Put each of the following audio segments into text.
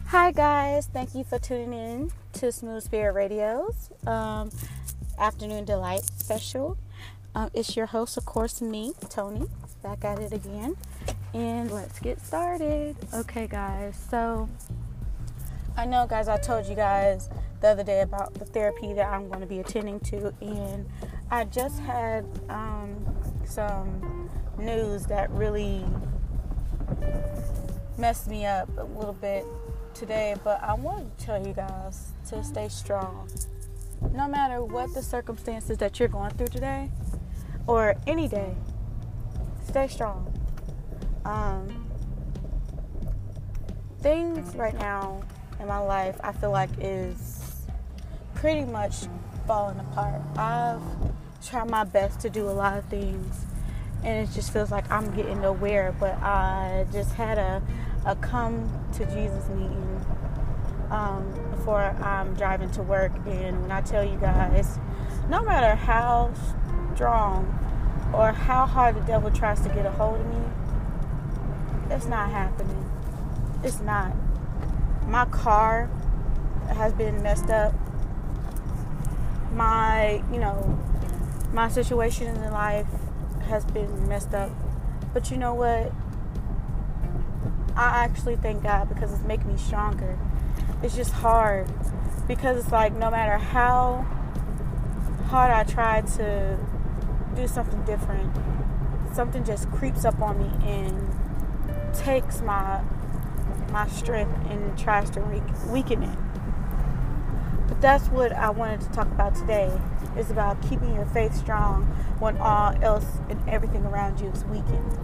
Hi guys, thank you for tuning in to Smooth Spirit Radio's Afternoon Delight special. It's your host, of course, me, Tony, back at it again. And let's get started. Okay guys, so I know guys, I told you guys the other day about the therapy that I'm going to be attending to, and I just had some news that really messed me up a little bit today, but I want to tell you guys to stay strong. No matter what the circumstances that you're going through today or any day, stay strong. Things right now in my life I feel like is pretty much falling apart. I've tried my best to do a lot of things and it just feels like I'm getting nowhere, but I just had a come to Jesus meeting before I'm driving to work, and when I tell you guys, no matter how strong or how hard the devil tries to get a hold of me, it's not happening. It's not. My car has been messed up. My situation in life has been messed up. But you know what? I actually thank God because it's making me stronger. It's just hard because it's like no matter how hard I try to do something different, something just creeps up on me and takes my strength and tries to weaken it. But that's what I wanted to talk about today. It's about keeping your faith strong when all else and everything around you is weakened.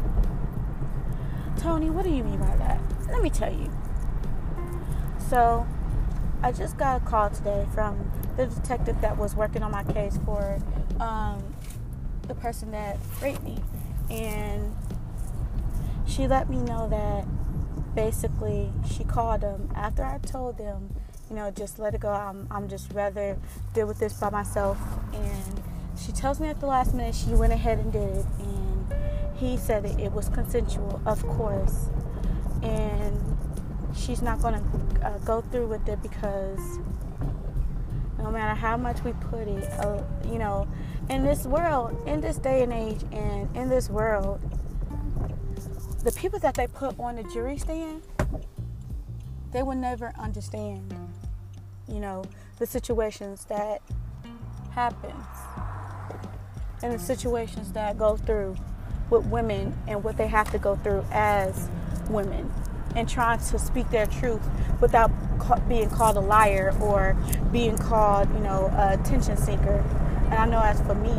Tony, what do you mean by that? Let me tell you. So, I just got a call today from the detective that was working on my case for the person that raped me. And she let me know that basically she called them after I told them, just let it go. I'm just rather deal with this by myself. And she tells me at the last minute she went ahead and did it. And he said that it was consensual, of course. And she's not going to go through with it because no matter how much we put it, in this world, in this day and age, and in this world, the people that they put on the jury stand, they will never understand, the situations that happens and the situations that go through with women and what they have to go through as women and trying to speak their truth without being called a liar or being called, a attention seeker. And I know as for me,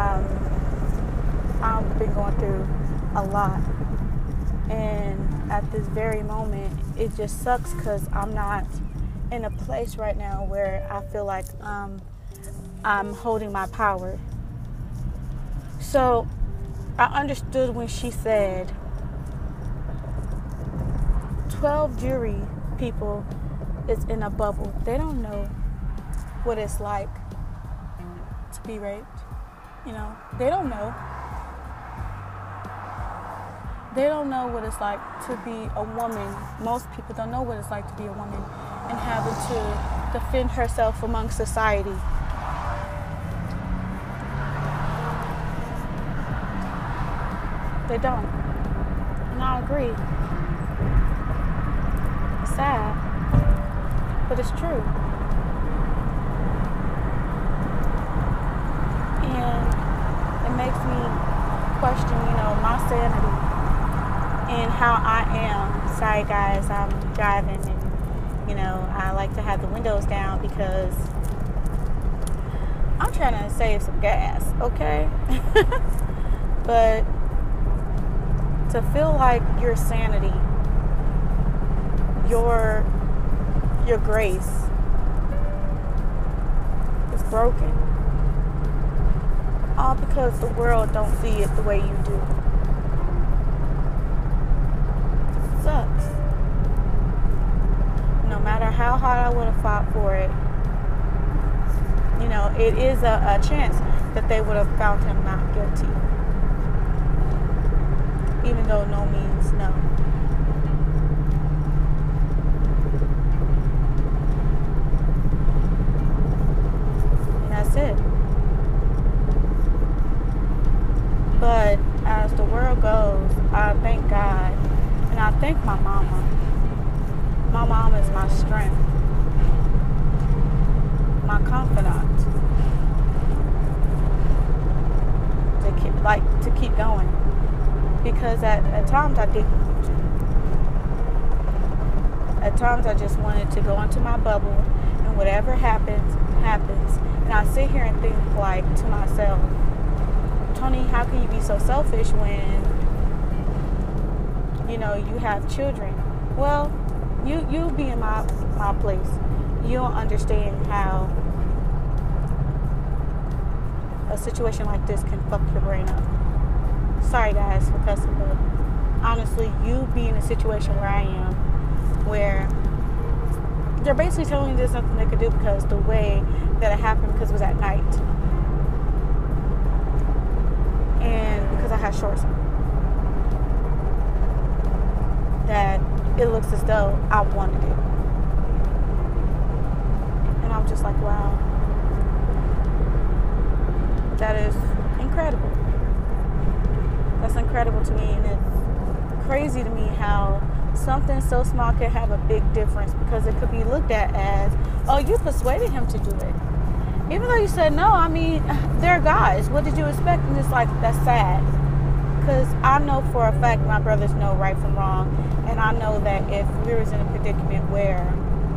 I've been going through a lot. And at this very moment, it just sucks because I'm not in a place right now where I feel like I'm holding my power. So I understood when she said 12 jury people is in a bubble. They don't know what it's like to be raped. They don't know. They don't know what it's like to be a woman. Most people don't know what it's like to be a woman and having to defend herself among society. They don't. And I agree. It's sad, but it's true. And it makes me question, my sanity and how I am. Sorry guys, I'm driving and, I like to have the windows down because I'm trying to save some gas, okay? But to feel like your sanity, your grace is broken, all because the world don't see it the way you do. It sucks. No matter how hard I would have fought for it, it is a chance that they would have found him not guilty, even though no means no. world goes, I thank God. And I thank my mama. My mom is my strength, my confidant, to keep going. Because at times I didn't. At times I just wanted to go into my bubble, and whatever happens, happens. And I sit here and think like to myself, Tony, how can you be so selfish when, you know, you have children? Well, you be in my place. You don't understand how a situation like this can fuck your brain up. Sorry guys for cussing, but honestly, you be in a situation where I am, where they're basically telling me there's nothing they could do because the way that it happened, because it was at night. And because I had shorts on. That it looks as though I wanted it. And I'm just like, wow. That is incredible. That's incredible to me, and it's crazy to me how something so small can have a big difference, because it could be looked at as, oh, you persuaded him to do it. Even though you said no, I mean, they're guys. What did you expect? And it's like, that's sad. Because I know for a fact my brothers know right from wrong. And I know that if we was in a predicament where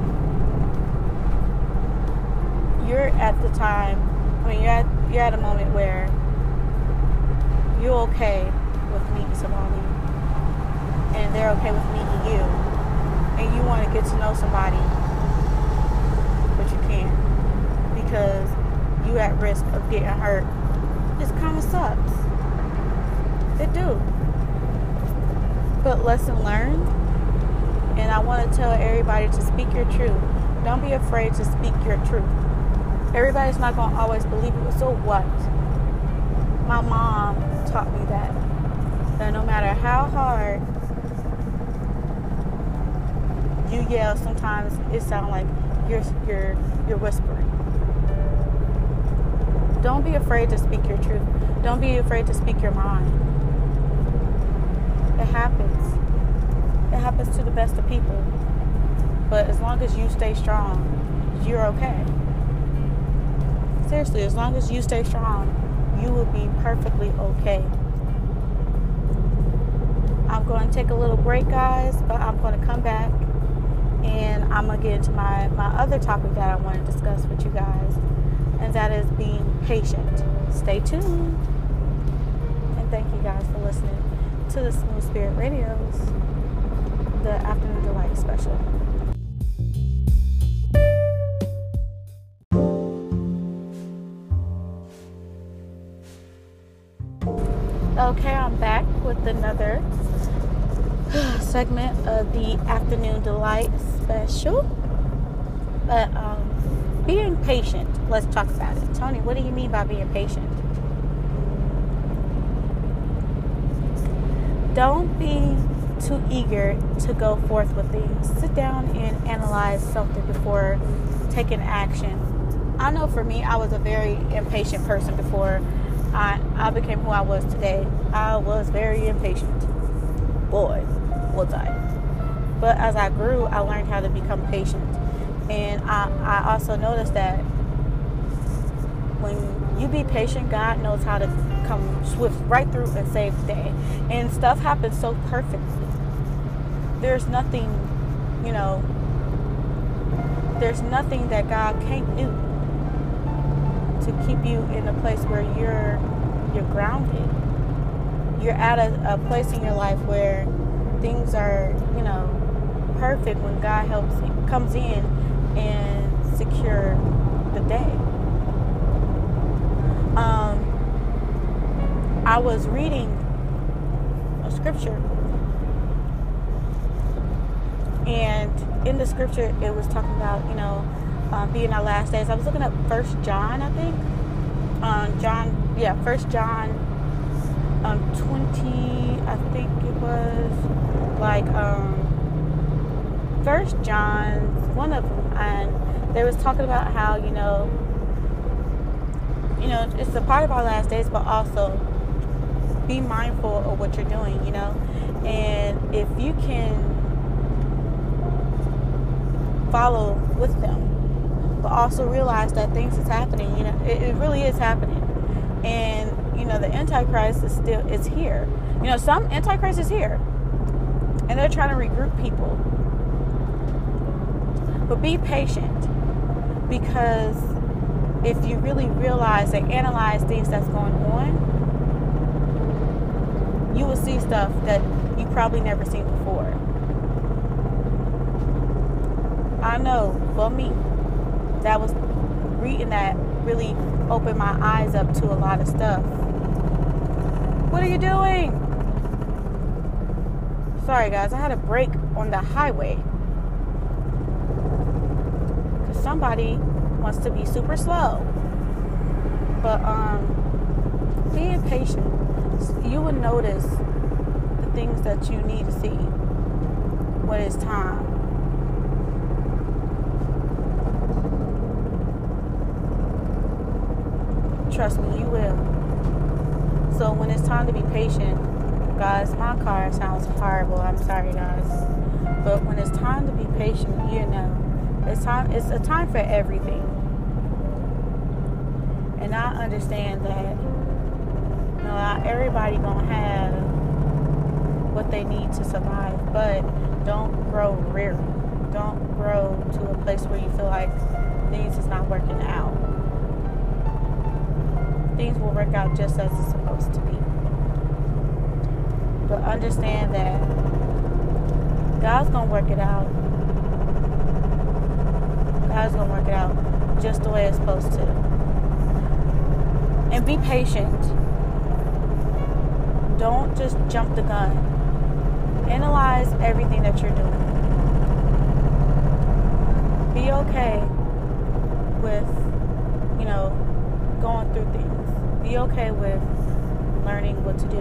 you're at the time, I mean, you're at a moment where you're okay with meeting somebody, and they're okay with meeting you, and you want to get to know somebody, but you can't because you at risk of getting hurt. It kind of sucks. It do. But lesson learned, and I want to tell everybody to speak your truth. Don't be afraid to speak your truth. Everybody's not going to always believe it, so what? My mom taught me that no matter how hard you yell, sometimes it sounds like you're whispering. Don't be afraid to speak your truth. Don't be afraid to speak your mind. It happens. It happens to the best of people. But as long as you stay strong, you're okay. Seriously, as long as you stay strong, you will be perfectly okay. I'm going to take a little break, guys, but I'm going to come back and I'm going to get into my other topic that I want to discuss with you guys, and that is being patient. Stay tuned. And thank you guys for listening to the Smooth Spirit Radio's The Afternoon Delight Special. Okay, I'm back with another segment of the Afternoon Delight Special. But being patient, let's talk about it. Tony, what do you mean by being patient? Don't be too eager to go forth with things. Sit down and analyze something before taking action. I know for me, I was a very impatient person before I became who I was today. I was very impatient. Boy, was I. But as I grew, I learned how to become patient. And I also noticed that when you be patient, God knows how to come swift right through and save the day. And stuff happens so perfectly. There's nothing, there's nothing that God can't do to keep you in a place where you're grounded. You're at a place in your life where things are, perfect when God comes in and secure the day. I was reading a scripture, and in the scripture it was talking about, being our last days. I was looking at 1 John, I think. 1 John 20, I think it was like 1 John, one of them, and they was talking about how, it's a part of our last days, but also be mindful of what you're doing, you know. And if you can follow with them, but also realize that things is happening, you know, it really is happening. And, you know, the Antichrist is here. You know, some Antichrist is here. And they're trying to regroup people. But be patient. Because if you really realize and analyze things that's going on, you will see stuff that you probably never seen before. I know, for me, that was reading that really opened my eyes up to a lot of stuff. What are you doing? Sorry guys, I had a break on the highway. Because somebody wants to be super slow. But being patient, you will notice the things that you need to see when it's time. Trust me, you will. So when it's time to be patient, guys, my car sounds horrible. I'm sorry, guys. But when it's time to be patient, you know, it's a time for everything. And I understand that, you know, not everybody gonna have what they need to survive, but don't grow weary. Don't grow to a place where you feel like things is not working out. Things will work out just as it's supposed to be. But understand that God's going to work it out. God's going to work it out just the way it's supposed to. And be patient. Don't just jump the gun. Analyze everything that you're doing. Be okay with, you know, going through things. Be okay with learning what to do.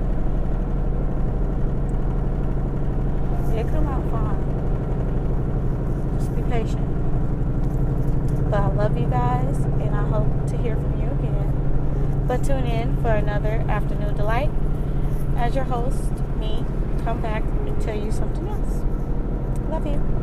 It come out fine. Just be patient. But I love you guys, and I hope to hear from you again. But tune in for another Afternoon Delight. As your host, me, come back and tell you something else. Love you.